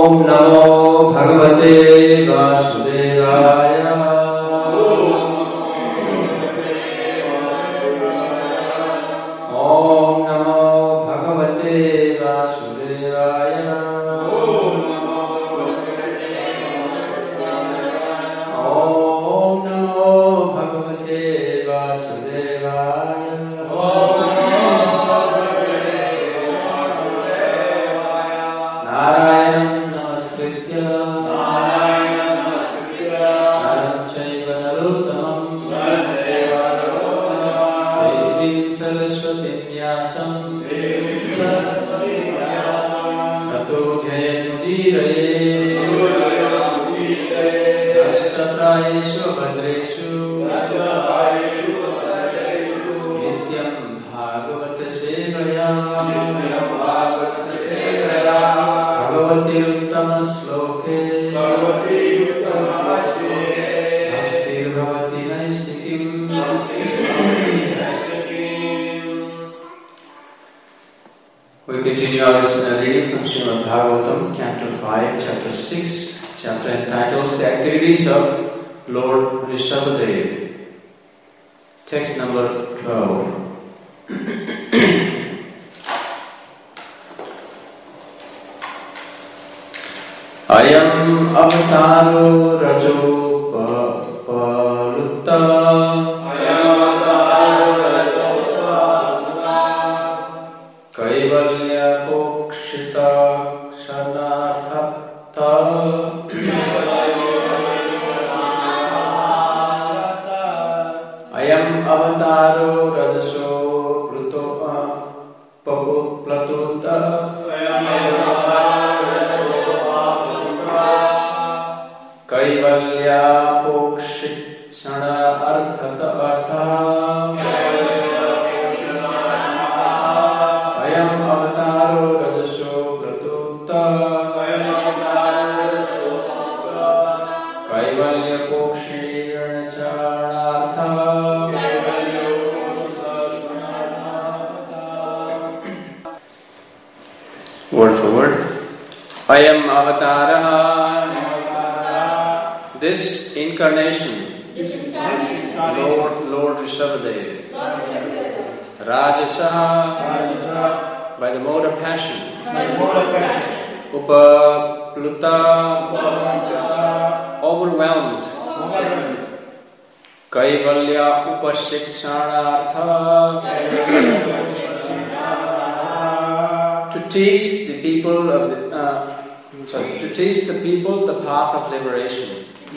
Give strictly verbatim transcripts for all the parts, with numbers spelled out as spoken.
Namo Bhagavate Vasudevaya. Om Namo Bhagavate Vasudevaya. Om Namo Bhagavate Vasudevaya. We continue our reading from Srimad Bhagavatam, Canto five, Chapter six, chapter entitled The Activities of Lord Rishabhadeva. Text number twelve. Ayam avataro rajo palutta. Ayam avataro rajo palutta. Kaivalya pokshita kshanarthatta. Ayam avataro rajaso pluto papu platuta. Kaivalya pokshitsana arthata artha. Ayam avataro rajaso pratutta. Kaivalya pokshitsana artha. Word for word. Ayam avataraha. This incarnation, this incarnation Lord, Lord Rishabhadeva, Rajasaha, by the mode of passion, Upapluta, overwhelmed, Kaivalya upashikshanaartha, to teach the people of the, uh, sorry, to teach the people the path of liberation.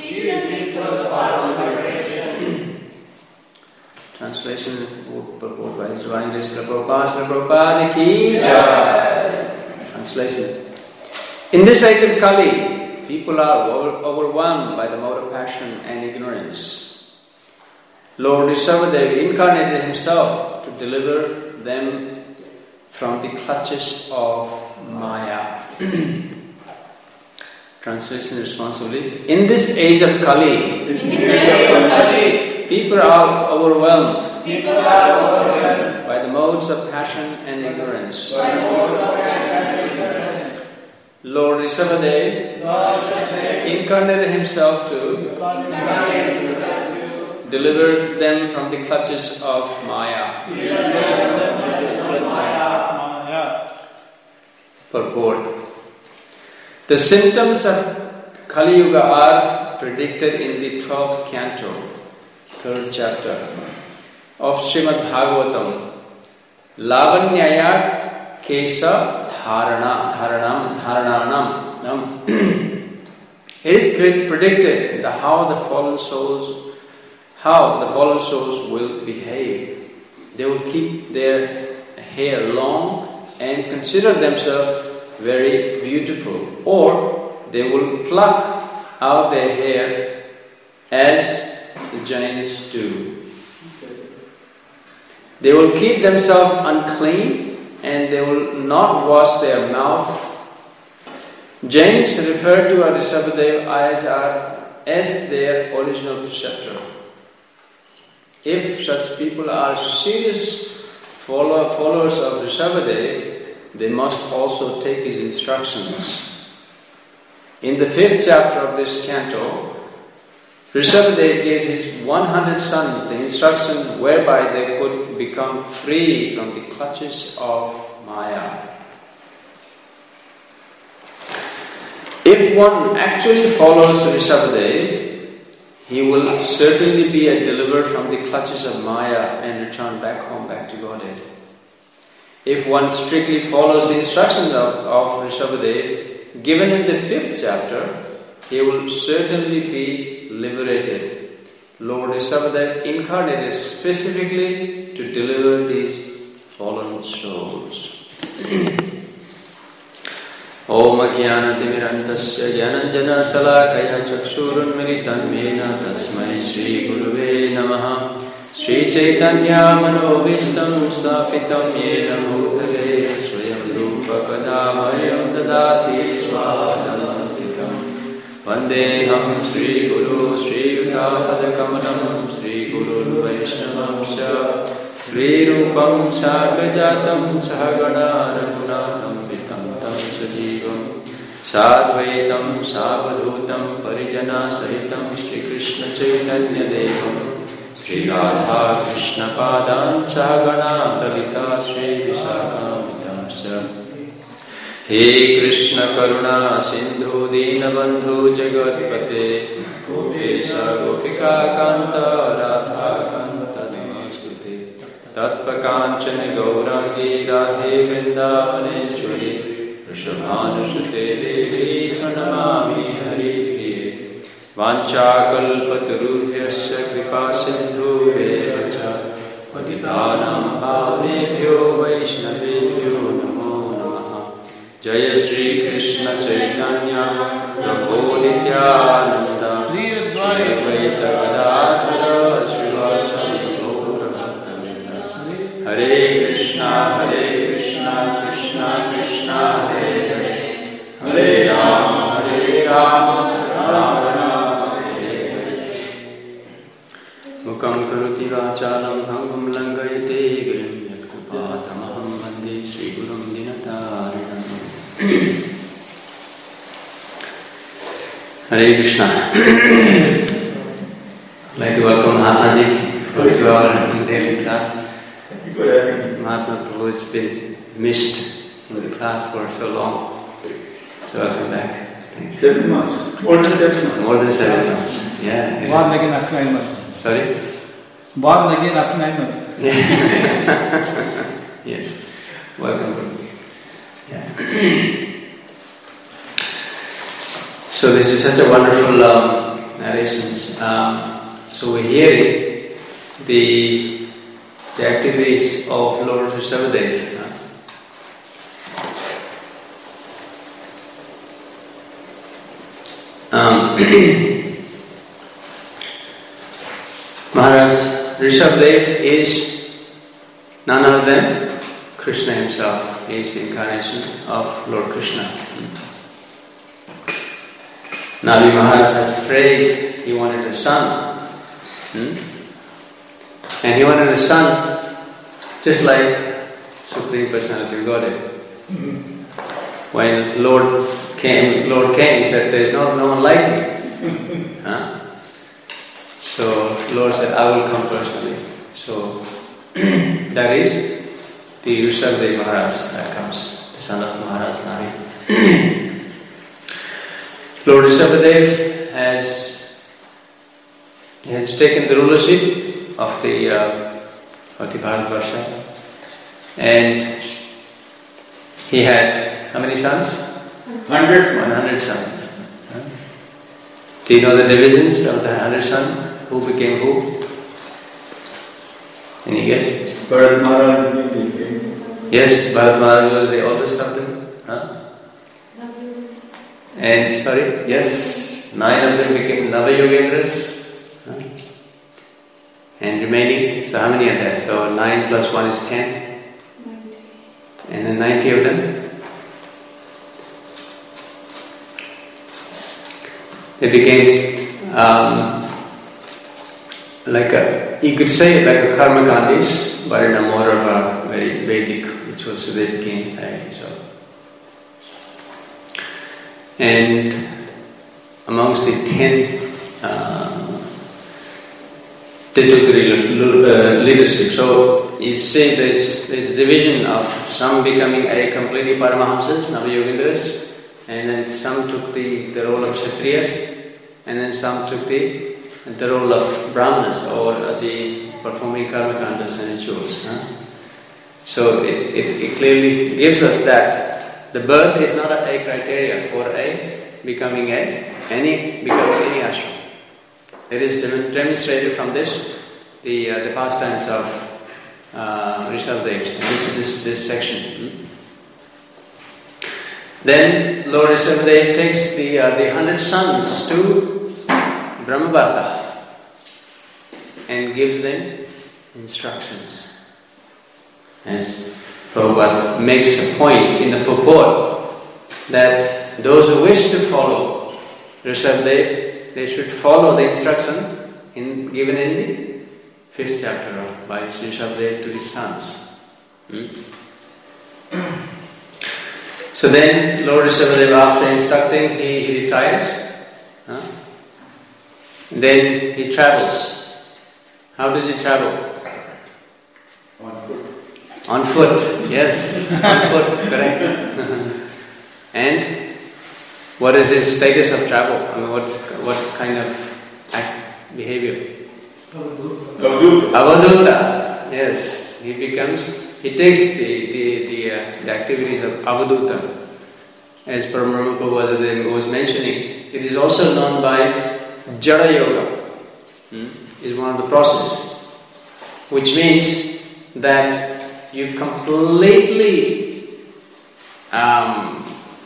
Translation purport by His Divine Grace Prabhupada, Prabhupada ki jai. Translation. In this age of Kali, people are over, overwhelmed by the mode of passion and ignorance. Lord Rishabhadeva incarnated himself to deliver them from the clutches of Maya. Translation responsibly. In this age of Kali, people are overwhelmed, people are overwhelmed by the modes of passion and ignorance. Lord Rishabhadeva incarnated himself to deliver them from the clutches of Maya. Purport. The symptoms of Kali Yuga are predicted in the twelfth canto, third chapter of Srimad Bhagavatam. Lavanyaya Kesa Dharana Dharanam Dharananam. It is predicted that how the fallen souls how the fallen souls will behave. They will keep their hair long and consider themselves very beautiful, or they will pluck out their hair as the Jains do. They will keep themselves unclean and they will not wash their mouth. Jains refer to Rishabhadeva as, as their original preceptor. If such people are serious follow, followers of Rishabhadeva, they must also take his instructions. In the fifth chapter of this canto, Rishabhadev gave his one hundred sons the instruction whereby they could become free from the clutches of Maya. If one actually follows Rishabhadev, he will certainly be delivered from the clutches of Maya and return back home, back to Godhead. If one strictly follows the instructions of, of Rishabhadev given in the fifth chapter, he will certainly be liberated. Lord Rishabhadev incarnated specifically to deliver these fallen souls. Om Ajnanatimirantasya Jnananjana Salakaya Chakshurunmilitam Yena Tasmai Shri Gurave Namaha Shri Chaitanya Manovistam Sthapitam Yena Bhutale Swayam Rupa Kadamaya Dadati Swadamastitam Vandeham Shri Guru Shri Yudapadakamalam Shri Guru Vaishnavamsha Shri Rupam Sagrajatam Sahagana Raghunatham Sajivam Sadvaitam Savadhutam Parijana Sahitam Shri Krishna Chaitanya Devam Shri Radha Krishna Padam Sahagana Pravita Shri Vishakamitam Sa He Krishna Karuna Sindhu Dinabandhu Jagatpate Gopesha Gopika Kanta Radha Kanta Namastute Tatpakanchana Gaurangi Radhe Vrindavaneshwari Rishabhanusute Devi Pranamami Hari Vancha Kalpatarubhyasya Kripa Sindhu Vevacha Patitanam Bhavebhyo Vaishnavebhyo Namo Namaha Jaya Shri Krishna Chaitanya Prabhu Nityananda Shri Advaita Gadadhara Srivasadi Gaura Bhaktavinda Hare Krishna Hare Krishna Krishna Krishna Hare Hare Hare Rama Hare Rama Rama Rama Hare Hare Mukam Karoti Vachalam Bhangam Langayate Girim Yatkupatamaham Vande Sri Gurum Dinatarinam Hare Krishna. I'd like to welcome Mahatmaji to our daily class. Mahatma Prabhu has been missed in the class for so long. So welcome back. Thanks. Seven months. More than seven months. More than seven months. Yeah. Born again after nine months. Sorry? Born again after nine months. Yes. Welcome, Prabhu. Yeah. So this is such a wonderful um, narrations. Um, so we're hearing the the activities of Lord Rishabhadev. Um, Maharaj Rishabhadev is none other than Krishna himself. He is the incarnation of Lord Krishna. Nali Maharaj has prayed, he wanted a son. Hmm? And he wanted a son just like Supreme Personality of Godhead. When Lord came, Lord came, he said, there is no, no one like me. Huh? So Lord said, I will come personally. So that is the Rishabhadev Maharaj that comes, the son of Maharaj Nali. Lord Rishabhadev has, has taken the rulership of the uh, of the Bharatvarsha, and he had how many sons? Hundred. One hundred sons. Huh? Do you know the divisions of the hundred sons? Who became who? Any guess? Bharat Maharaj became. Yes, Bharat Maharaj was the oldest of them. Huh? And sorry, yes, nine of them became Navayogendras. Huh? And remaining, so how many are there? So nine plus one is ten. ninety. And then ninety of them? They became um, like a, you could say like a karma kandis, but in a more of a very Vedic ritual, so they became uh, so. And amongst the ten uh, uh, leadership. So you see there's, there's division of some becoming a completely Paramahamsas, Navayogendras, and then some took the, the role of Kshatriyas, and then some took the, the role of Brahmanas, or the performing karmakandas and rituals. Huh? So it, it, it clearly gives us that the birth is not a criteria for a becoming a any becoming any ashram. It is demonstrated from this the uh, the pastimes of uh, Rishabhadevs. This this this section. Hmm? Then Lord Rishabhadev takes the uh, the hundred sons to Brahmabharata and gives them instructions. As Prabhupada makes a point in the purport that those who wish to follow Rishabhadev, they should follow the instruction in, given in the fifth chapter of by Rishabhadev to his sons. Hmm? So then Lord Rishabhadev, after instructing, he, he retires. Huh? Then he travels. How does he travel? On foot. On foot, yes, on foot, correct. And what is his status of travel? I mean, what what kind of act, behavior? Avadhuta. Avadhuta, yes. He becomes, he takes the the the, uh, the activities of Avadhuta. As Brahma Prabhupada was mentioning, it is also known by Jada Yoga. Hmm? Is one of the process, which means that you completely um,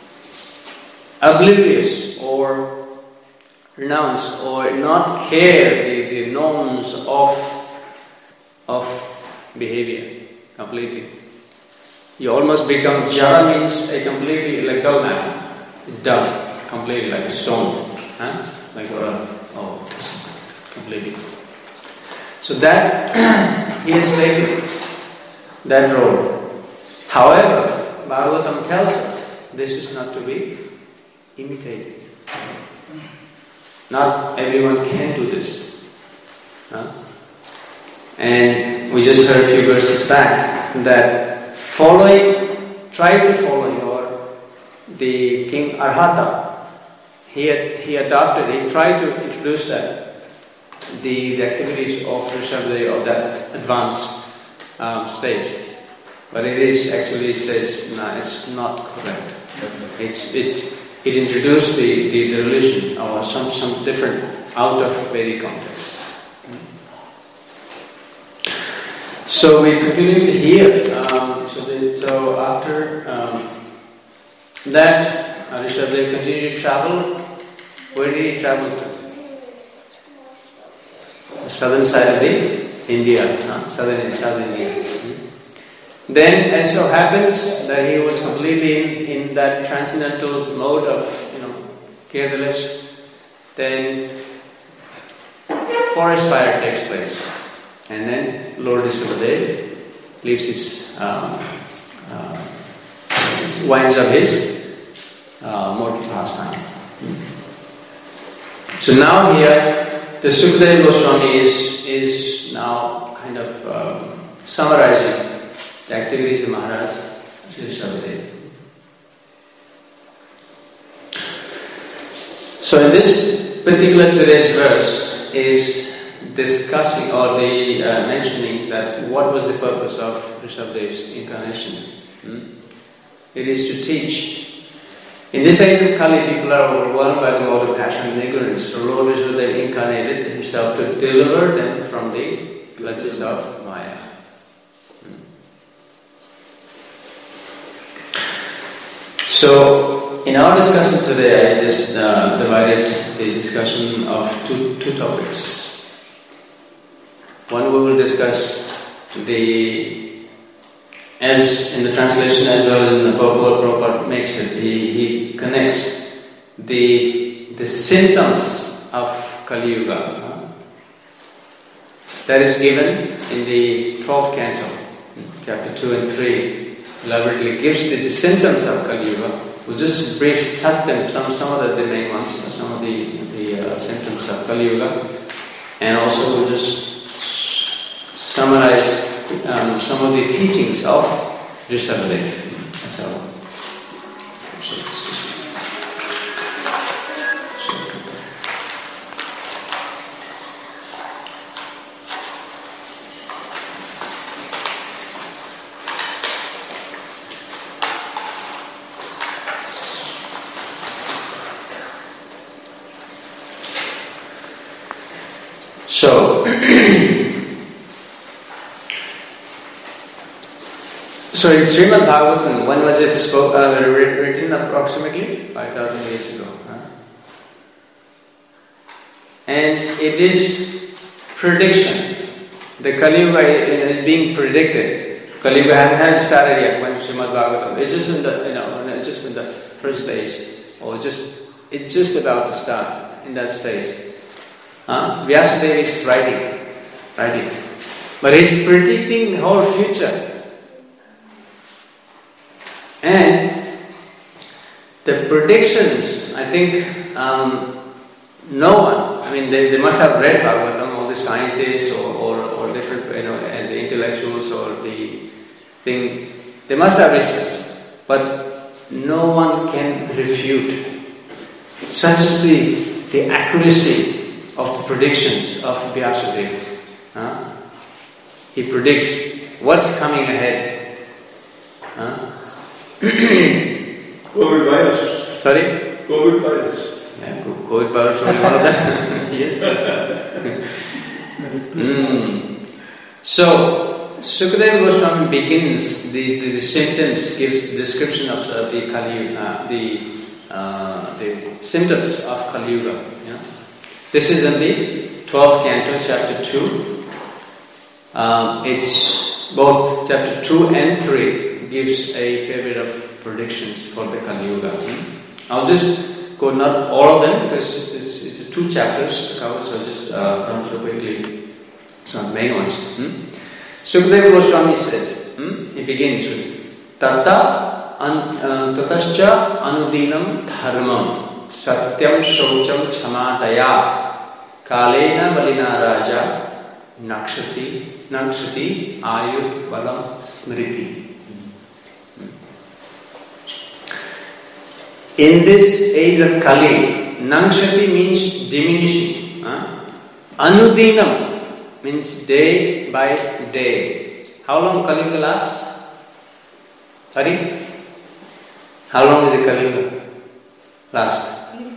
oblivious or renounce or not care the, the norms of of behavior completely. You almost become jara, means a completely like dull matter, dull, completely like a stone, huh? Like earth, oh, completely. So that he has taken that role. However, Bhagavatam tells us this is not to be imitated. Not everyone can do this. Huh? And we just heard a few verses back that following, try to follow your the King Arhata. He had, he adopted, he tried to introduce that the, the activities of Rishabhadev of that advanced Um, stage, but it is actually it says no, it's not correct. It's it it introduced the, the, the religion or some some different out of Vedic context. So we continue here. Um, so the, so after um, that, uh, Rishabhadev continued to travel. Where did he travel to? The southern side of the India, no? southern southern India. Then, as so happens that he was completely in, in that transcendental mode of, you know, careless, then forest fire takes place, and then Lord Rishabhadev leaves his, um, uh, winds up his uh, mortal pastime. So now here, the Sukadeva Goswami is, is now kind of um, summarizing the activities of Maharaj Rishabhadev. So in this particular today's verse is discussing or the uh, mentioning that what was the purpose of Rishabhadev's incarnation. Hmm? It is to teach. In this age of Kali, people are overwhelmed by the mode of passion and ignorance. So Lord Rishabhadev incarnated himself to deliver them from the clutches of Maya. So, in our discussion today, I just uh, divided the discussion of two, two topics. One, we will discuss the as in the translation as well as in the purport, Prabhupada makes it, he, he connects the the symptoms of Kali Yuga. Uh, that is given in the twelfth canto, chapter two and three, elaborately gives the, the symptoms of Kali Yuga. we'll just brief touch them, some some of the, the main ones, some of the the uh, symptoms of Kali Yuga, and also we'll just summarize um, some of the teachings of Rishabhadeva. So. So, so in Srimad Bhagavatam, when was it spoke, uh, written approximately? five thousand years ago. Huh? And it is prediction. The Kali Yuga is being predicted. Kali Yuga hasn't started yet when Srimad Bhagavatam. It's just in the, you know, it's just in the first stage. Or just, it's just about to start in that stage. Uh, Vyasadeva is writing, writing, but he's predicting the whole future. And the predictions, I think, um, no one, I mean, they, they must have read Bhagavatam, all the scientists or, or, or different, you know, and the intellectuals or the thing, they must have researched, but no one can refute. Such is the, the accuracy of the predictions of Vyasadeva. Huh? He predicts what's coming ahead. Huh? COVID virus. Sorry? COVID virus. Yeah, COVID virus is only one of them. Yes. mm. So, Sukadeva Goswami begins the, the, the sentence, gives the description of uh, the Kali Yuga, uh, the, uh, the symptoms of Kali Yuga. Yeah? This is in the twelfth canto, chapter two. Um, it's both chapter two and three gives a fair bit of predictions for the Kali Yuga. Hmm? I'll just go not all of them because it's, it's two chapters to cover, so I'll just uh, run through quickly some main ones. Hmm? Sukadeva Goswami says, hmm? he begins with Tata an, uh, Tatascha Anudinam Dharmam Satyam Shaucham Chamadaya Kalena Balina Raja Nakshati Nakshati Ayu Valam Smriti. In this age of Kali, Nakshati means diminishing. Huh? Anudinam means day by day. How long Kali Yuga lasts? Sorry? How long is the Kali Yuga last?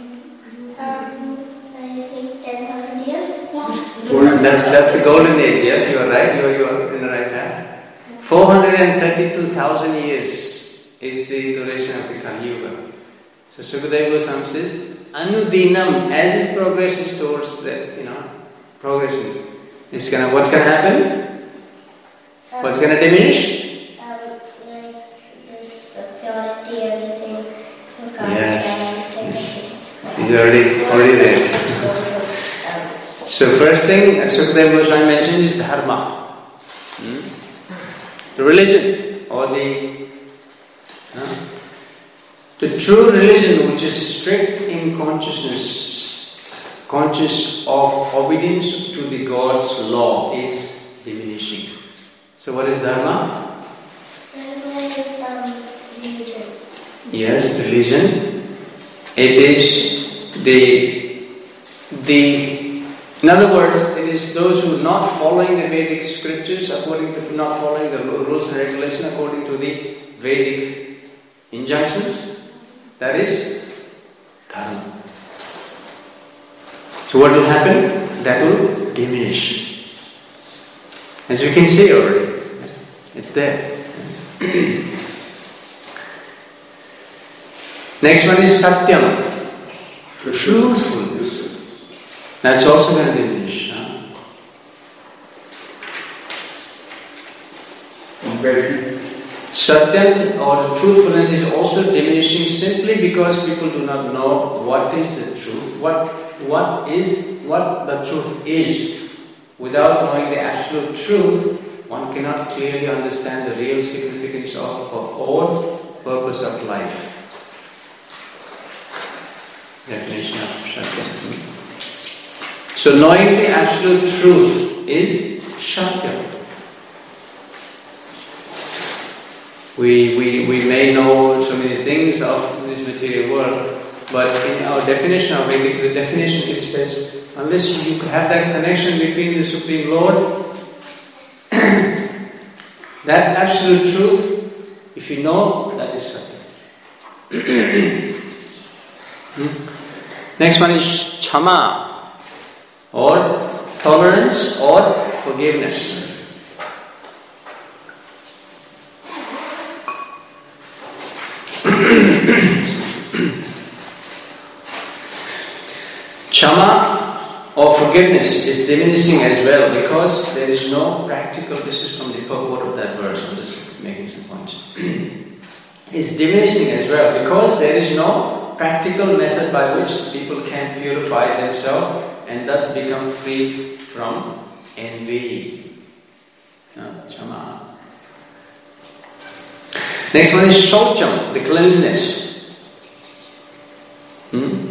That's, that's the golden age, yes, you are right, you are, you are in the right path. four hundred thirty-two thousand years is the duration of the Kali Yuga. So Sukadeva Goswami says, Anudinam, as it progresses towards the, you know, progression, it's gonna, what's gonna happen? Um, what's gonna diminish? Um, like this uh, purity, everything. You can't Yes, stand, yes. He's already, already there. So first thing Sukadeva Goswami mentioned is dharma. Hmm? The religion or the uh, the true religion which is strict in consciousness, conscious of obedience to the God's law is diminishing. So what is dharma? Dharma is um, religion. Yes, religion. It is the the in other words, it is those who are not following the Vedic scriptures, according to not following the rules and regulations according to the Vedic injunctions. That is dharma. So what will happen? That will diminish. As you can see already, it's there. Next one is satyam, truthfulness. That's also going to diminish. Huh? Satyam or truthfulness is also diminishing simply because people do not know what is the truth, what what is what the truth is. Without knowing the absolute truth, one cannot clearly understand the real significance of our own purpose of life. definition of Satya. So knowing the absolute truth is Satya. We, we, we may know so many things of this material world, but in our definition of Vedic, the definition it says, unless you have that connection between the Supreme Lord, that absolute truth, if you know, that is Satya. hmm? Next one is Chama, or tolerance or forgiveness. Chama or forgiveness is diminishing as well because there is no practical, this is from the purport of that verse, I'm just making some points. It's diminishing as well because there is no practical method by which people can purify themselves and thus become free from envy. No, Chama. Next one is Shaucham, the cleanliness. Hmm?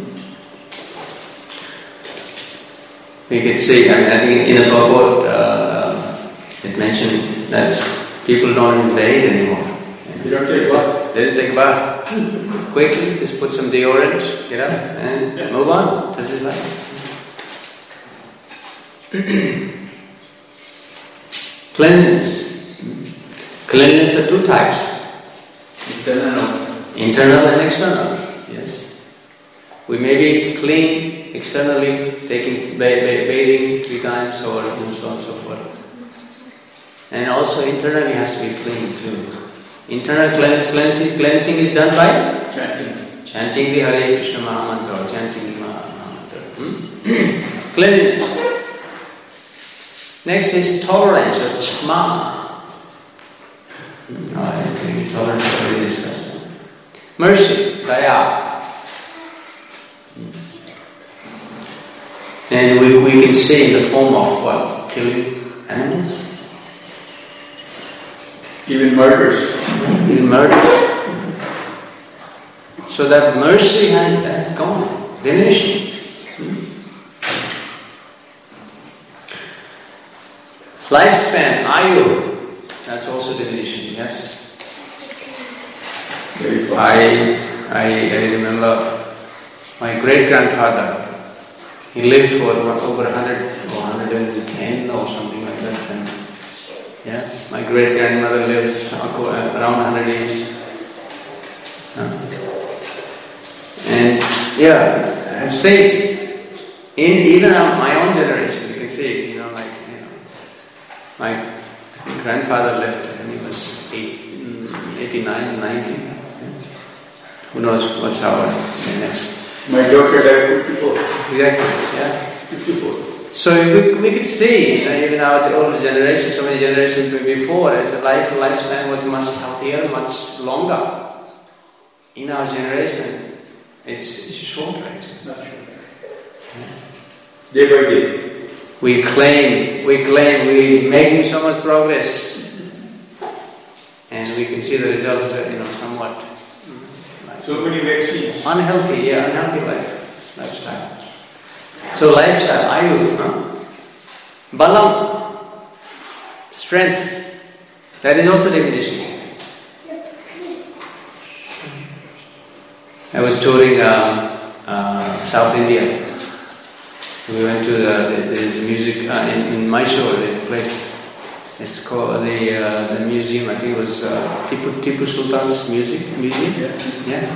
We could see, I mean, I think in the Bhagavad, uh, it mentioned that people don't even bathe anymore. You don't take bath? They don't take bath. Quickly, just put some deodorant, get up, and move on. This is life. Cleanliness. Cleanliness are two types. Internal. Internal and external. Yes. We may be clean externally, taking ba- ba- bathing three times or so on and so forth. And also internally has to be clean too. Internal clean- cleansing, cleansing is done by Chanting. chanting the Hare Krishna Mahamantra or chanting the Mahamantra. Hmm? Cleanliness. Next is tolerance or Chma. No, I think tolerance is already discussed. Mercy, Daya. And we, we can see in the form of what? Killing animals? Even murders. Even murders. So that mercy has, has gone, diminishing. Lifespan, Ayu, that's also diminishing, yes. Very fast. I, I, I remember my great-grandfather. He lived for what, over one hundred or one hundred ten or something like that. And yeah, my great-grandmother lived around one hundred years. Uh, and yeah, I'm saying, in even my own generation, you can see, you know, like, you know, my grandfather left when he was eight, eighty-nine, ninety. Who knows what's our next. My daughter died fifty-four. Exactly, yeah. fifty-four. So we, we could see, you know, even our older generation, so many generations before, as a life lifespan was much healthier, much longer. In our generation, it's, it's shorter, actually. Not sure. Day by day. We claim, we claim we're making so much progress, and we can see the results, uh, you know, somewhat. So many vaccines. Unhealthy, yeah, unhealthy life, lifestyle. So lifestyle, ayu, huh? Balam, strength, that is also diminishing. I was touring um, uh, South India. We went to the, there's music, uh, in, in Mysore, there's a place. It's called the uh, the museum. I think it was uh, Tipu Tipu Sultan's music museum. Yeah. Yeah.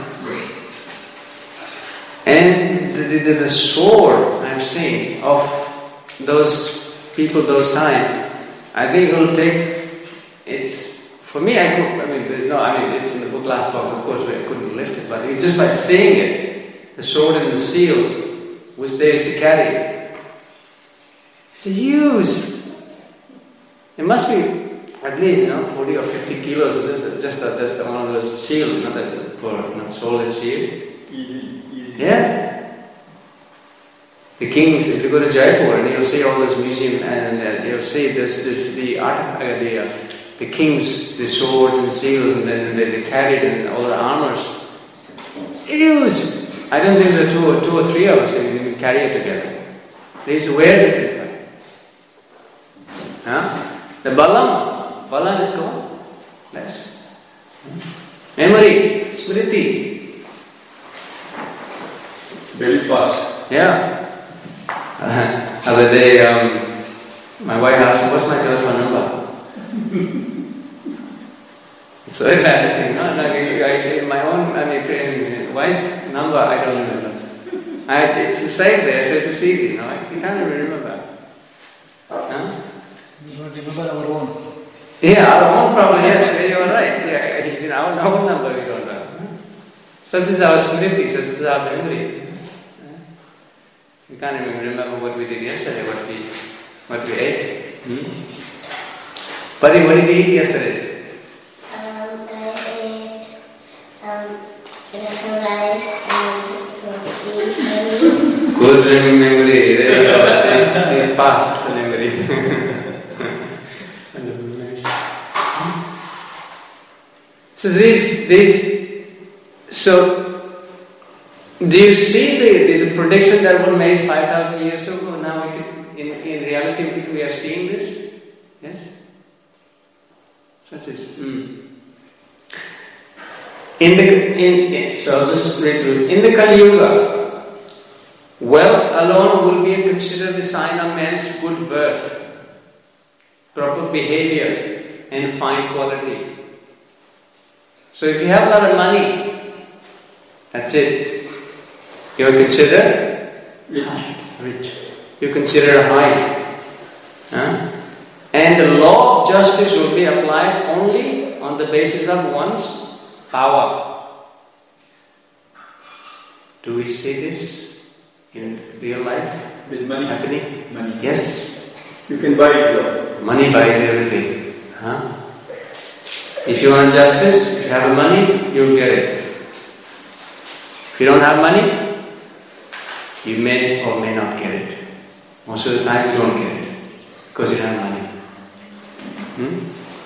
And the, the, the sword I'm seeing of those people those times, I think it will take. It's for me. I could. I mean, there's no. I mean, it's in the book last book, of course, where I couldn't lift it. But just by seeing it, the sword and the shield, which they used to carry, it's a huge. It must be at least, you know, forty or fifty kilos. Just, just, a, just one of those shield, you know, that for you know, solid shield. Easy, easy. Yeah. The kings, if you go to Jaipur and you'll see all those museum and uh, you'll see this, this the art, uh, the uh, the kings, the swords and shields, and then they, they carried and all the armors. Huge. I don't think there are two or two or three of us who can carry it together. There is awareness in fact. Huh? The balam, balam is gone. Less. Memory, smriti. Very fast. Yeah. Uh, other day, um, my wife asked me, what's my telephone number? It's so embarrassing, no? Like, I, I, my own, I mean, wife's number, I don't remember. I, it's the same there, so it's easy, no? I can't even remember. Huh? You don't remember our own. Yeah, our own problem, yes, yeah, you're right. Yeah, you know, our own number we don't know. Such is our smriti, such is our memory. We can't even remember what we did yesterday, what we what we ate. Hmm? Pari, what did you eat yesterday? Um, I ate um, rasam rice and roti. Good memory. There you go. She's, she's past the memory. So these, these, so do you see the, the, the prediction that was made five thousand years ago? Now we can, in, in reality we are seeing this? Yes? Such is. Mm. In the, in, in, so I'll just read through. In the Kali Yuga, wealth alone will be considered the sign of man's good birth, proper behavior and fine quality. So if you have a lot of money, that's it. You are considered rich. You consider high. Huh? And the law of justice will be applied only on the basis of one's power. Do we see this in real life? With money? Happening? Money. Yes. You can buy it. Money buys everything. Huh? If you want justice, if you have money, you'll get it. If you don't have money, you may or may not get it. Most of the time you don't get it because you don't have money. Hmm?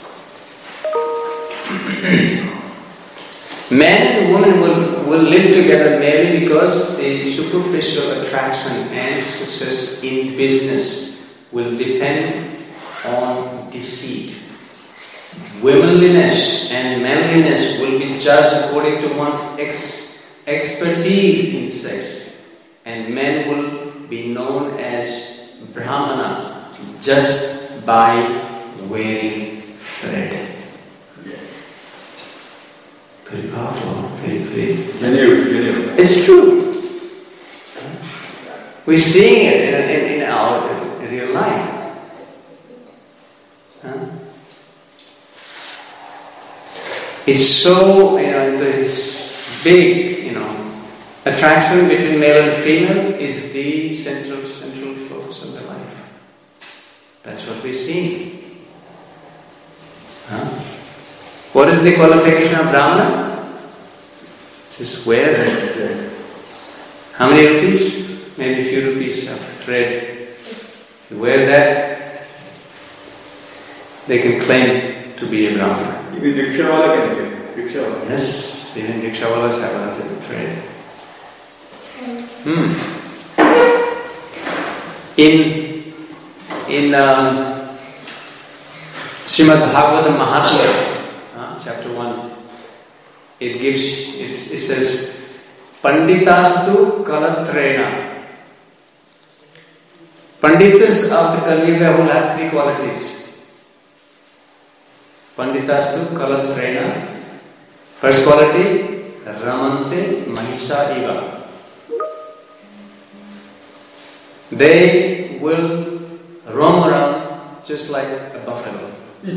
Man and woman will, will live together merely because the superficial attraction and success in business will depend on deceit. Womanliness and manliness will be judged according to one's ex- expertise in sex, and men will be known as Brahmana just by wearing thread. Very powerful, very, very. It's true. We're seeing it in, in, in our real life. Huh? It's so, you know, this big, you know, attraction between male and female is the central, central focus of their life. That's what we're seeing. Huh? What is the qualification of Brahmana? Just wear it. How many rupees? Maybe a few rupees of thread. You wear that, they can claim to be a Brahmana. Even rickshawala can get rickshawala. Yes, even rickshawalas have a little thread. Hmm. In in um, Srimad Bhagavatam Mahatmya, uh, chapter one, it gives it, it says Panditastu Kalatrena. Panditas of the Kali Yuga will have three qualities. Panditastu Kalatrena. First quality, Ramante Mahisa Iva. They will roam around just like a buffalo.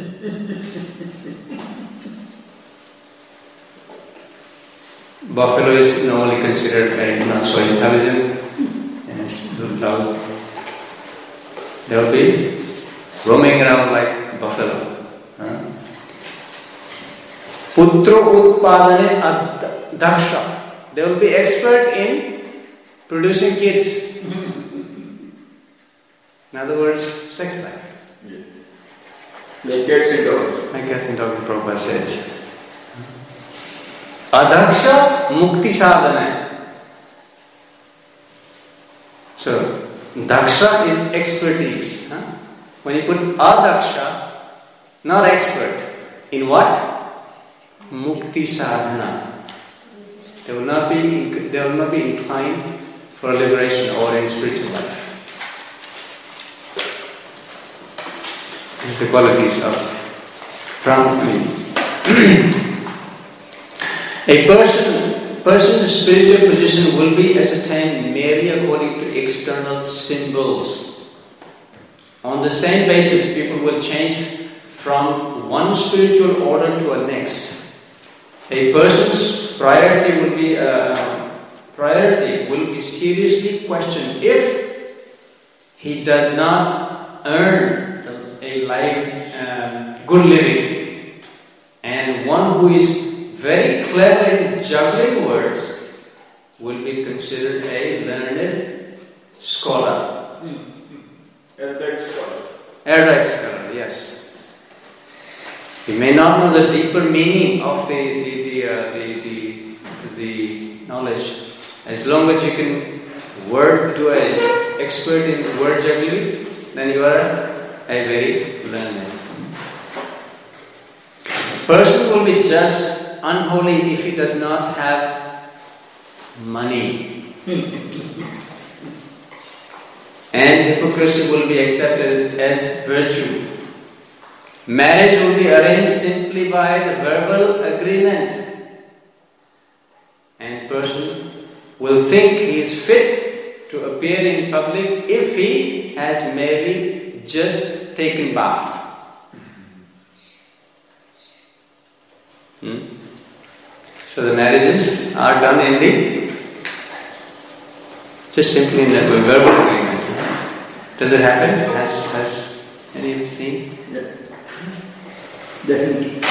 Buffalo is normally considered very not so intelligent and it's loud. They will be roaming around like a buffalo. Huh? Putro utpadane daksha. They will be expert in producing kids. In other words, sex life. Yeah. Like cats and dogs. Like cats and dogs, Prabhupada says. Adaksha mukti sadhana. So, daksha is expertise. Huh? When you put adaksha, not expert, in what? Mukti sadhana. They will not be, they will not be inclined for liberation or in spiritual life. These are the qualities of Brahman. A person, person's spiritual position will be ascertained merely according to external symbols. On the same basis, people will change from one spiritual order to a next. A person's priority will be uh, priority will be seriously questioned if he does not earn a life, uh, good living, and one who is very clever in juggling words will be considered a learned scholar. Erudite scholar. Erudite scholar, yes. He may not know the deeper meaning of the the the, uh, the, the, the knowledge. As long as you can word to an expert in word juggling, then you are a, a very learned. A person will be just unholy if he does not have money. And hypocrisy will be accepted as virtue. Marriage will be arranged simply by the verbal agreement. And person will think he is fit to appear in public if he has merely just taken bath. Hmm? So the marriages are done in the, just simply in the verbal agreement. Does it happen? Has, has any of you seen? Yeah. Definitely.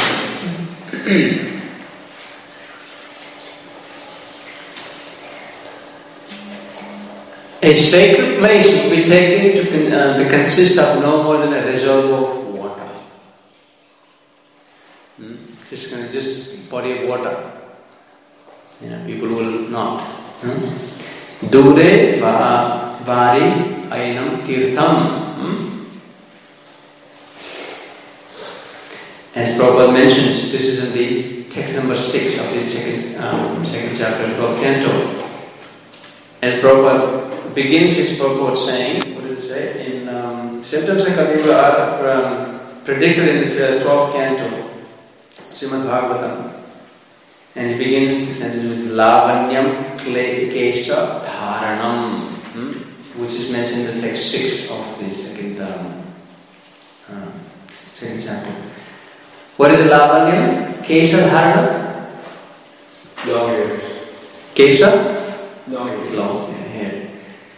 A sacred place will be taken to, con- uh, to consist of no more than a reservoir of water. Hmm? Just going to just body of water. You know, people will not. Hmm? Dure va vari ainam tirtham. Hmm? As Prabhupada mentions, this is in the text number six of this second, um, second chapter of twelfth canto. As Prabhupada begins his purport saying, what does it say? In um, symptoms of Kali-yuga are um, predicted in the twelfth canto, Srimad Bhagavatam. And he begins the sentence with Lavanyam Kesha Dharanam, hmm? which is mentioned in the text six of the second, um, uh, second chapter. What is Lavanyam? Kesha Dharanam? Long hairs. Kesha? Long hairs. Long hair.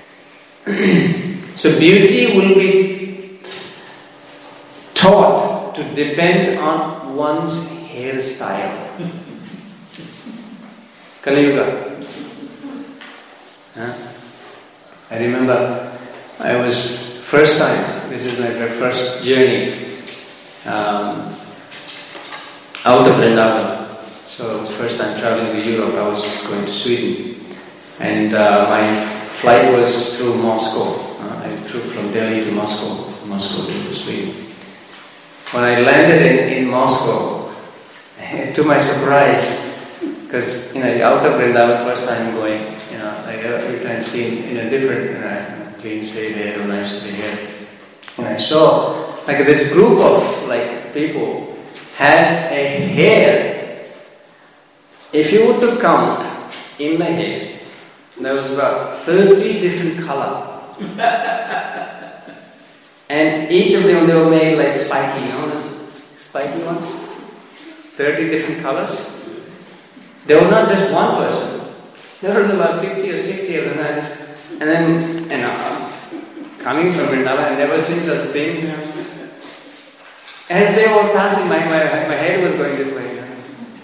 So beauty will be taught to depend on one's hairstyle. Kali-yuga. Huh? I remember I was first time, this is my first journey um, out of Vrindavan. So it was first time traveling to Europe. I was going to Sweden. And uh, my flight was through Moscow. Uh, I flew from Delhi to Moscow, Moscow to Sweden. When I landed in, in Moscow, to my surprise, because you know, out of Vrindavan, first time going, you know, like every time seen in a different, you know, clean state here, or nice to be here. And I saw like this group of like people had a hair. If you were to count in the hair, there was about thirty different color. And each of them, they were made like spiky, you know, those spiky ones? thirty different colors. They were not just one person. There were about fifty or sixty of them. I just, and then, you know, coming from Vrindavan, I never seen such things. You know. As they were passing, my, my, my head was going this way. You know.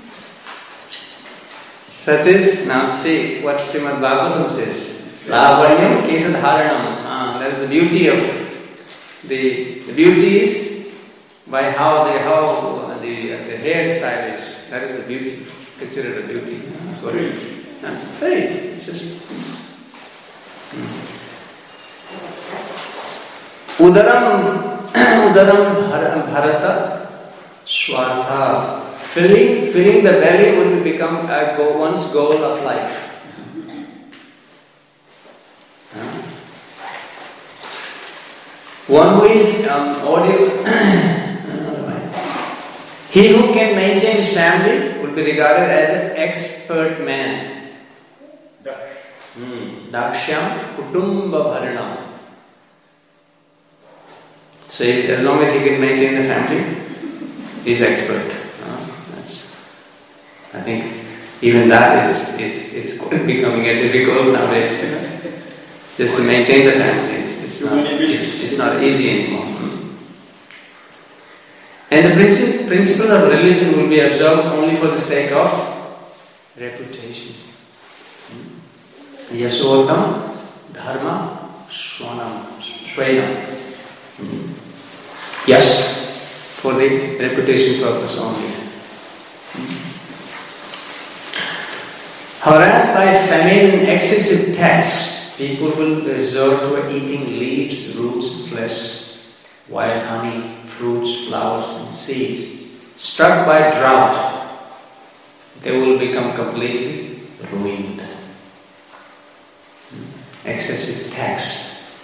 Such is, now see what Srimad Bhagavatam says. Lavanyam Kesha Dharanam. Ah, that is the beauty of the, the beauty is by how the how the the hairstyle is. That is the beauty. Considered a beauty. That's what it is. Very. It's just. Udaram, udaram bharata swartha. Filling, filling the belly would become a go, one's goal of life. Huh? One who is um, audio, he who can maintain his family would be regarded as an expert man. Hmm. Daksham kutumba bharanam. So if, as long as he can maintain the family, he's expert. Uh, that's, I think even that is is is becoming a difficult nowadays. You know? Just to maintain the family, it's, it's not it's, it's not easy anymore. Hmm. And the princi- principles of religion will be observed only for the sake of reputation. Hmm. Yasotam dharma swanam swainam. Hmm. Yes, for the reputation purpose only. Harassed by famine and excessive tax, people will resort to eating leaves, roots, flesh, wild honey, fruits, flowers, and seeds. Struck by drought, they will become completely ruined. Excessive tax.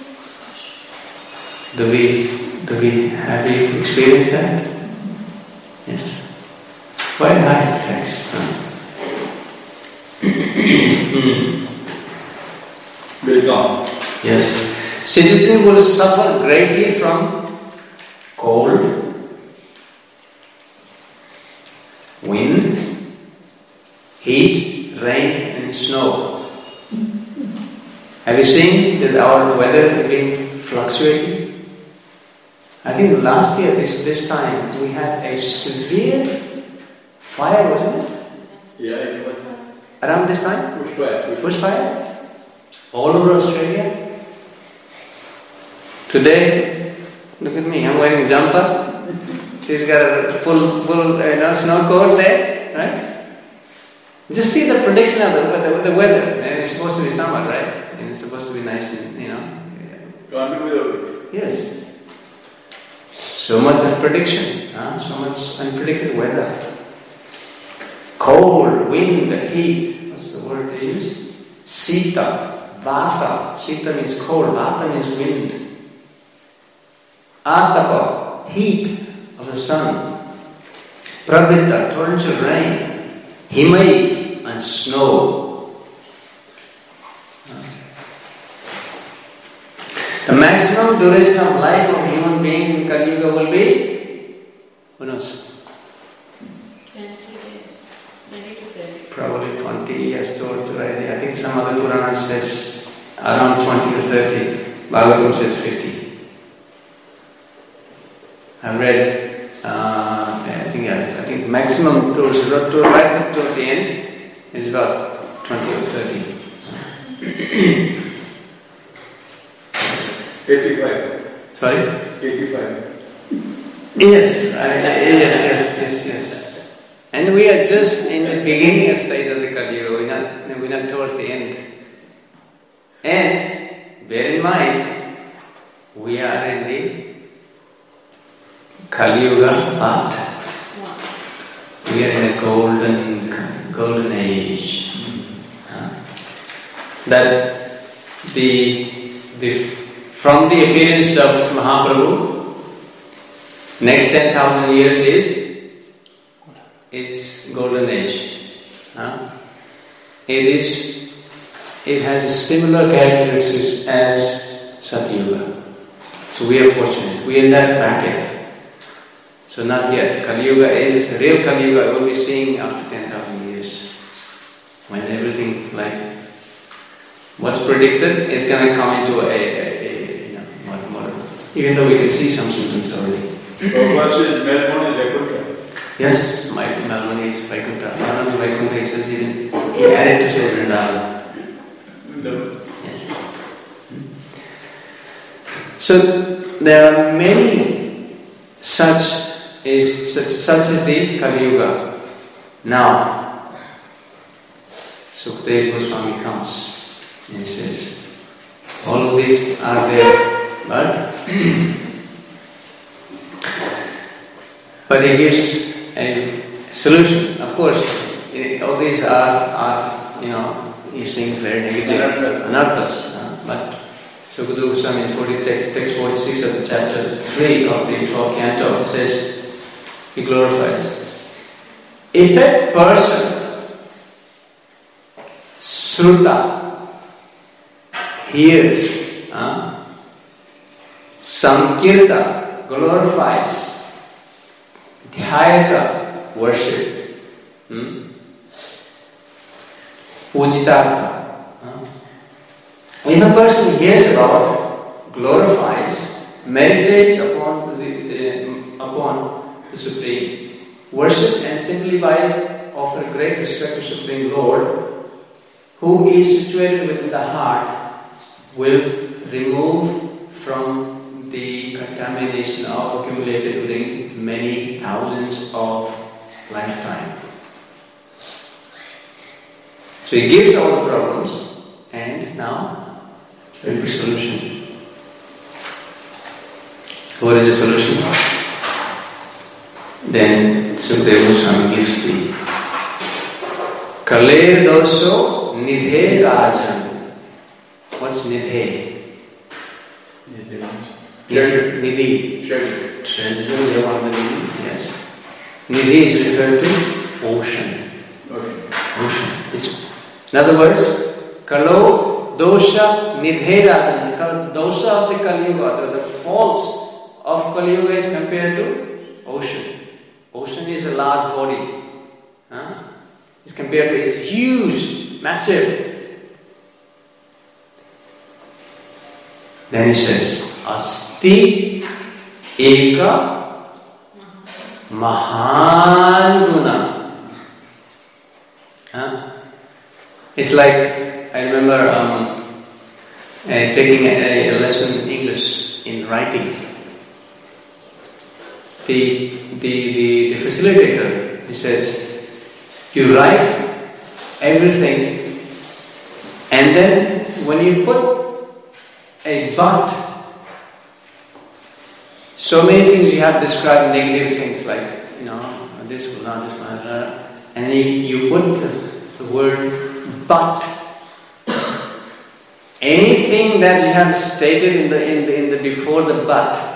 Do we Do we have you experienced that? Yes. Why high tax? Will come. Yes. Citizens will suffer greatly from cold, wind, heat, rain, and snow. Have you seen that our weather has been fluctuating? I think last year, this this time, we had a severe fire, wasn't it? Yeah, it was. Around this time? Bushfire. Bushfire? All over Australia. Today, look at me, I'm wearing a jumper. She's got a full, full you know, snow coat there, right? Just see the prediction of the, the, the weather. And it's supposed to be summer, right? And it's supposed to be nice and, you know. Can't do without it. Yes. So much prediction, huh? So much unpredicted weather. Cold, wind, heat. What's the word they use? Sita, Vata. Sita means cold, Vata means wind. Atapa, heat of the sun. Pravita, torrential rain. Himai, and snow. The maximum duration of life of a human being in Kali Yuga will be, who knows? twenty days. twenty to thirty. Probably twenty years towards the right. I think some other Purana says around twenty or thirty. Bhagavatam says fifty. I've read, uh, I think yes, I think maximum towards to right up to the end is about twenty or thirty. eighty-five. Sorry? eighty-five. Yes, I, yes, yes, yes, yes. And we are just in the beginning stage of the Kali Yuga, we're not, we're not towards the end. And bear in mind, we are in the Kali Yuga part. We are in a golden, golden age. Huh? That the the from the appearance of Mahaprabhu, next ten thousand years is is golden age. Huh? It is. It has a similar characteristics as Satyuga. So we are fortunate. We are in that bracket. So not yet. Kali Yuga is real Kali Yuga. We'll be seeing after ten thousand years, when everything like what's predicted is going to come into a, a, a you know modern, modern. Even though we can see some symptoms already. Prabhupada says Melbourne is Vaikuntha. Yes, my Melbourne is Vaikuntha. Not only Vaikuntha, he says even he added to say Vrindavan. Yes. So there are many such is such, such is the Kali Yuga. Now, Sukadeva Goswami comes and he says, all of these are there, but but he gives a solution. Of course, it, all these are, are, you know, he sings very negative, anarthas. Uh, but Sukadeva Goswami in forty, text, text forty-six of the chapter three of the twelfth canto says, he glorifies. If a person, Sruta, hears, uh, Sankirta, glorifies, Dhyayata, worship, hmm? Pujitartha. Uh, if a person hears about, glorifies, meditates upon the, the, upon the Supreme, worship and simply by offer great respect to Supreme Lord, who is situated within the heart, will remove from the contamination of accumulated during many thousands of lifetime. So he gives all the problems, and now there will be solution. What is the solution? Then Sukadeva Goswami gives the Kaler Doso Nidhe Rajan. What's Nidhe? Treasure. Nidhi. Treasure. Treasure, you have one of the nidhis, yes. Nidhi is referred to ocean. Okay. Ocean. It's, in other words, Kalo Dosha Nidhe Rajan. The dosha of the Kali Yuga, the, the faults of Kali Yuga is compared to ocean. Ocean is a large body. Huh? It's compared to, it's huge, massive. Then he says, Asti Eka Mahan Guna. Huh? It's like, I remember um, uh, taking a, a lesson in English in writing. The, the, the, the facilitator, he says, you write everything, and then when you put a but, so many things you have described negative things like, you know, this will not, this will not, and then you, you put the, the word but. Anything that you have stated in the in the, in the before the but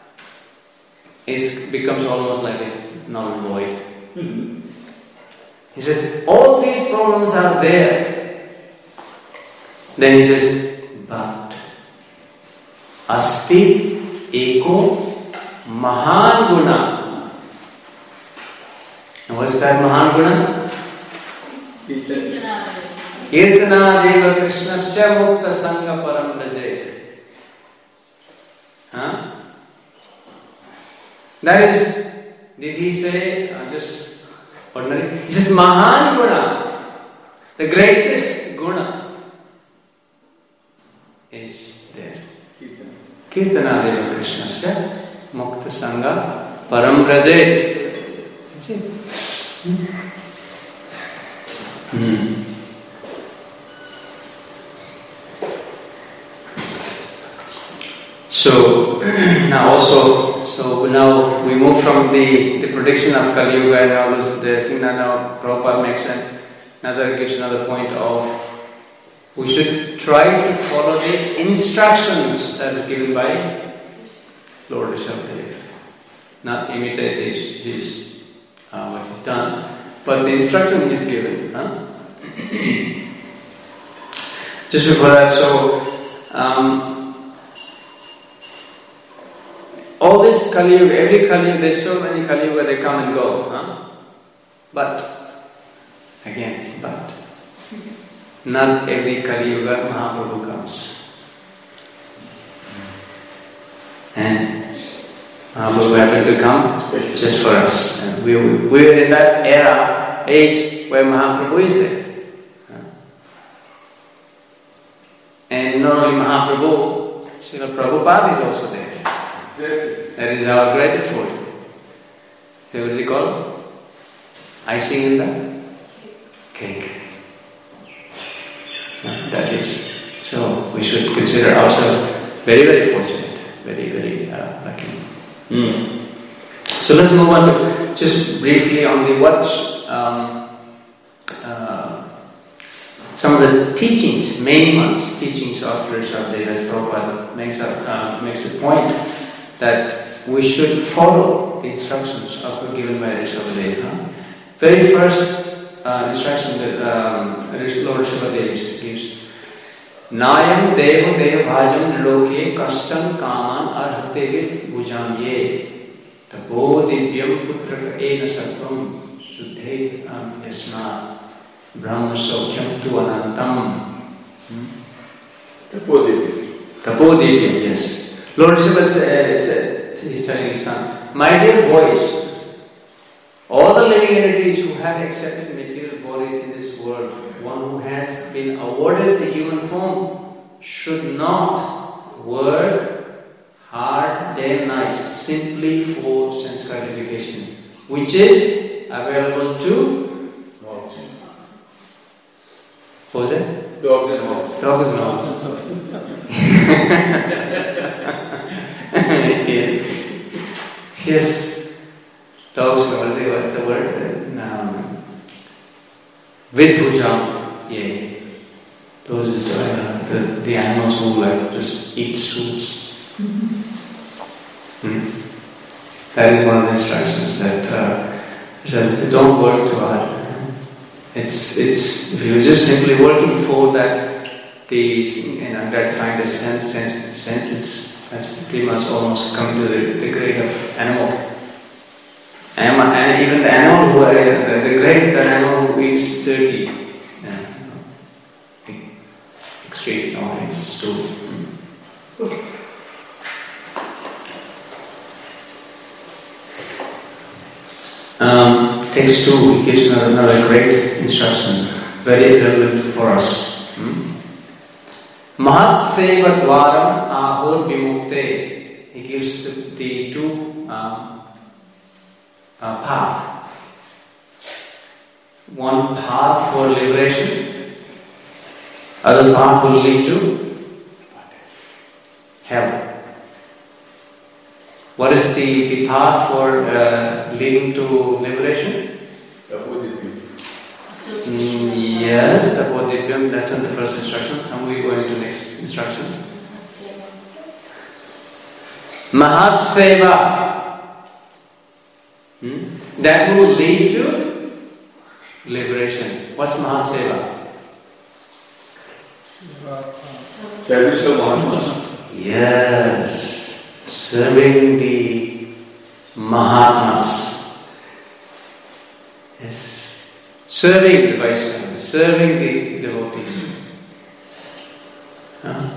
is becomes almost like a null and void. Mm-hmm. He said, all these problems are there. Then he says, but Asti Eko Mahan Guna. And what's that Mahan Guna? Kirtana Deva Krishnasya Mukta Sangha Param Rajet. Huh? That is, did he say uh, just ordinary? He says Mahan Guna, the greatest Guna is there. Kirtana Deva Krishnasya Mukta Sangha Param Rajet. That's it. Hmm. So now also, so now we move from the, the prediction of Kali Yuga and all this, the thing that now Prabhupada makes an, another gives another point of we should try to follow the instructions that is given by Lord Rishabhdev. Not imitate his, his uh, what he's done, but the instruction is given. Huh? Just before that, so um, all this Kali Yuga, every Kali Yuga, there's so many Kali Yuga, they come and go. Huh? But, again, but, not every Kali Yuga Mahaprabhu comes. And Mahaprabhu happened to come just for us. And we, we are in that era, age, where Mahaprabhu is there. And not only Mahaprabhu, Srila Prabhupada is also there. That is our gratitude. So what is it called? Icing in the cake. That is. So we should consider ourselves very, very fortunate. very, very uh, lucky. Mm. So let's move on to just briefly on the what um, uh, some of the teachings, main ones, teachings of Lord Shabdeva. As Prabhupada makes a, uh, makes a point that we should follow the instructions of given by Lord Shabdeva. Very first uh, instruction that um, Lord Shabdeva gives: Nayam devo dev bhajam loke kastam kaman arhate bhujam ye tapo divyam putraka ena sattvam suddhet yasma brahma saukyam tu anantam. Tapodivyam. Tapodivyam, yes. Lord Rishabha said, he's telling his son, my dear boys, all the living entities who have accepted material bodies in this world, one who has been awarded the human form, should not work hard day and night simply for sense gratification, which is available to what was it? Dogs and hogs. Dogs and hogs. Yes. Dogs and hogs. What's the word? Um, Vidbhujam. Yeah. Those are uh, the, the animals who like just eat souls. Hmm? That is one of the instructions that, uh, that don't work too hard. It's it's if you're just simply working for that, the you know gratifying the sense, sense senses, that's pretty much almost coming to the, the grade of animal. Animal, and even the animal who are the, the grade the animal who eats turkey, yeah, you know, extreme nowadays, stove. Um, text two gives another, another great instruction, very relevant for us. Hmm? Mahat Seva Dwaram Ahur Vimukte. He gives the, the two um, uh, path. One path for liberation, other path will lead to hell. What is the, the path for uh, leading to liberation? Tapodivyam. Mm, yes, Tapodivyam, that's in the first instruction. Can we go into the next instruction? Mahat Seva. Hmm? That will lead to liberation. What's Mahat Seva? Service of Mahatmas. Yes. Serving the Mahatmas. Yes. Serving the Vaishnavas, serving the devotees. Huh?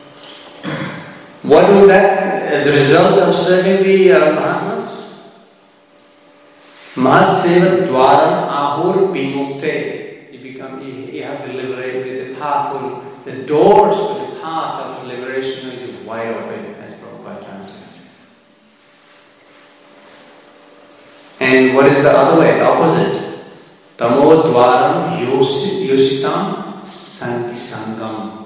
What will that, as a result of serving the uh, Mahatmas? Mahat Seva Dwaram Ahur Vimukte. You become, you, you have to liberate the, the path, or the doors to the path of liberation is wide open. And what is the other way, the opposite? Tamo dwaram yositam sangi sangam.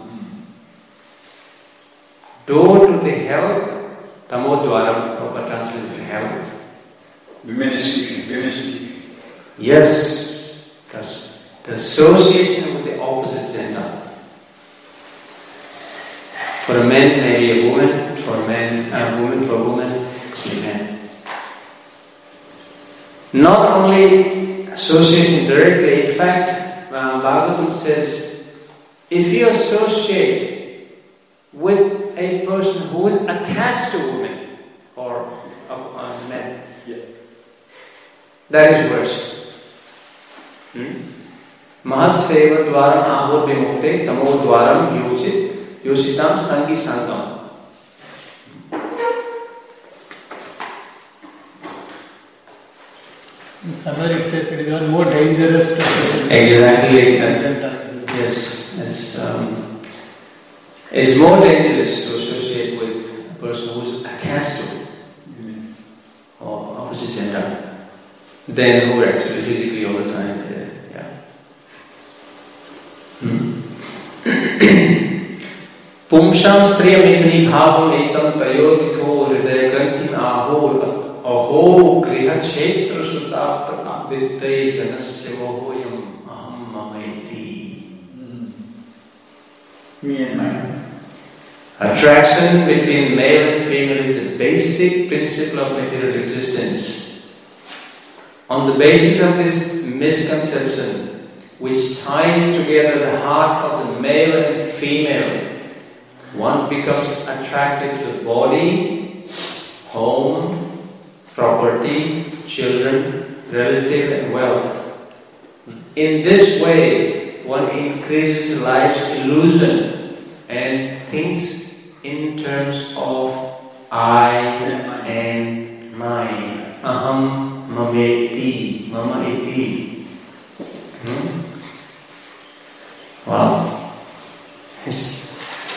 Door to the hell, tamo dwaram, Prabhupada translates hell. Vimenishiki. Vimenishiki. Yes, because the association with the opposite gender. For a man, maybe a woman. For a man, a woman. For a woman, a man. Not only association directly, in fact, uh, Bhagavatam says, if you associate with a person who is attached to women or a, a man, Yeah. that is worse. Mahat Seva Dwaram Ahur Vimukte Tamo Dwaram Yochit Yoshitam Sangi Sangam. Somewhere it says it is even more dangerous to associate Exactly. than target. Yes, it's, um, it's more dangerous to associate with a person who is attached to it, or opposite gender, than who are actually physically all the time. Yeah. Hmm. Pumsham Sriyamithani Bhavam Etam Tayomitho Hridaya Granthim Aho Aho Griha Kshetra Sutapta Abhittai Janasya Vohoyam Aham Mamaiti. Me and mine. Attraction between male and female is a basic principle of material existence. On the basis of this misconception, which ties together the heart of the male and female, one becomes attracted to the body, home, property, children, relative and wealth. In this way, one increases life's illusion and thinks in terms of I and mine. Aham mameti, mama iti. Hmm? Wow. Yes.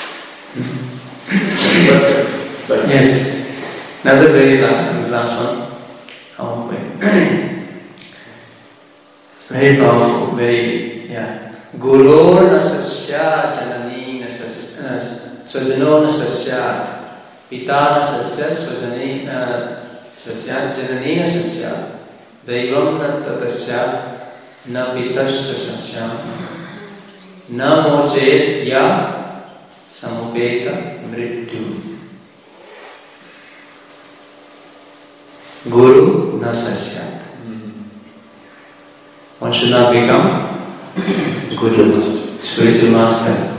Yes. Another very last, last one. Oh, wait. It's very powerful, very, yeah. Guru nasasya janani nasasya sajano nasasya pita nasasya sajani nasasya janani nasasya daivam nattatasya na pitasya sasya na moche ya samupeta mrityu. Guru nasasyat. One should not become Guru, spiritual master.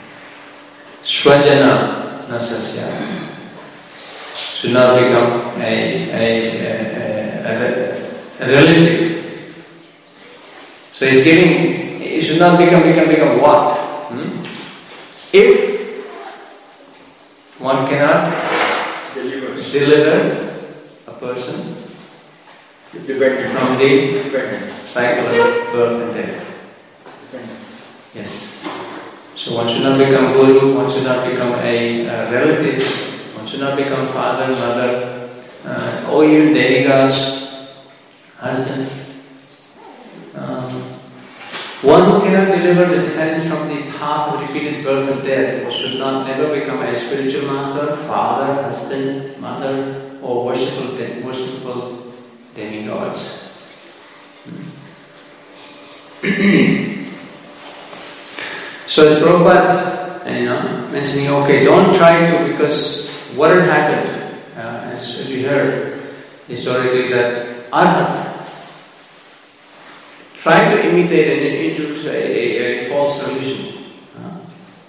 Swajana nasasyat. Should not become a, a, a, a, a relative. So he's giving, he should not become, become, become what? Hmm? If one cannot Deliver. deliver a person Dependent. from the Dependent. cycle of birth and death. Dependent. Yes. So one should not become guru, one should not become a, a relative, one should not become father, mother, uh, or even demigods, husband. Um, one who cannot deliver the defense from the path of repeated birth and death should not never become a spiritual master, father, husband, mother, or worshipful, de- worshipful demigods. So as Prabhupada, you know, mentioning, okay, don't try to, because what had happened, uh, as, as we heard historically, that Arhat tried to imitate and introduce a, a, a false solution. Uh,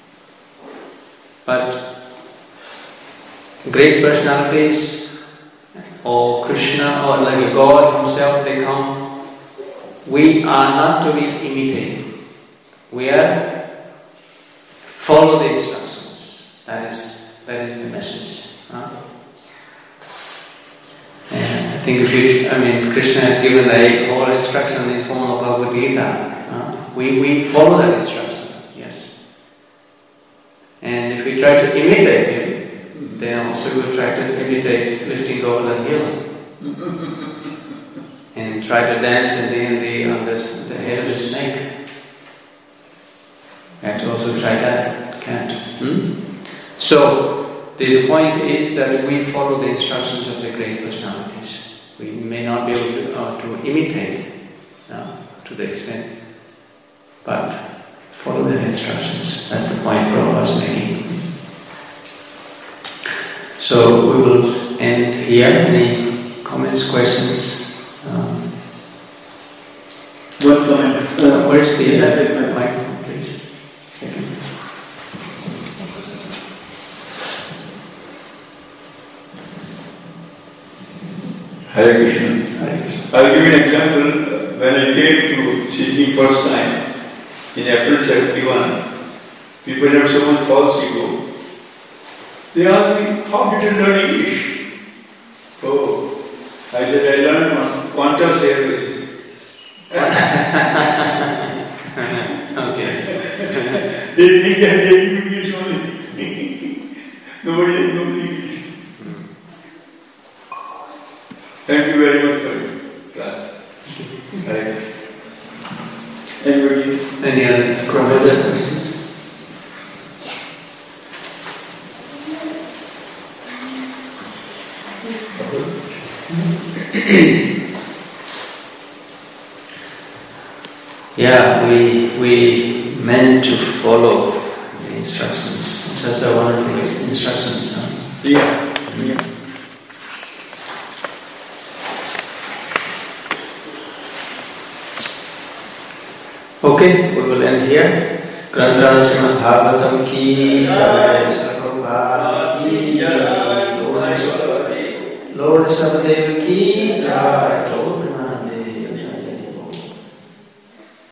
but great personalities, or Krishna, or like a God himself, they come. We are not to be imitated. We are follow the instructions. That is that is the message. Huh? And I think if you, I mean, Krishna has given the whole instruction in the form of Bhagavad Gita. Huh? We we follow that instruction. Yes. And if we try to imitate him, then also we will try to imitate lifting Govardhan hill. And try to dance in the, in the, on this, the head of the snake. And to also try that, can't. Hmm? So, the, the point is that we follow the instructions of the great personalities. We may not be able to, uh, to imitate uh, to the extent, but follow their instructions. That's the point Prabhupada was making. So, we will end here. Any comments, questions? Um, One comment. uh, where's the uh, microphone, please? Second. Hare Krishna. Hare Krishna. I'll give you an example. When I came to Sydney first time, in April seventy-one, people had so much false ego. They asked me, how did you learn English? Oh, I said, I learned on Qantas Airways. Okay. They think that they knew English only. Nobody knows English. Thank you very much for your class. Right. Anybody? Any other questions? Yeah, we we meant to follow the instructions. Such a wonderful instructions. Huh? Yeah. Mm. Okay, we will end here. Grantha Srimad Bhagavatam ki jai, Sarvabhauma ki jai, Lord Sabadeva ki jai.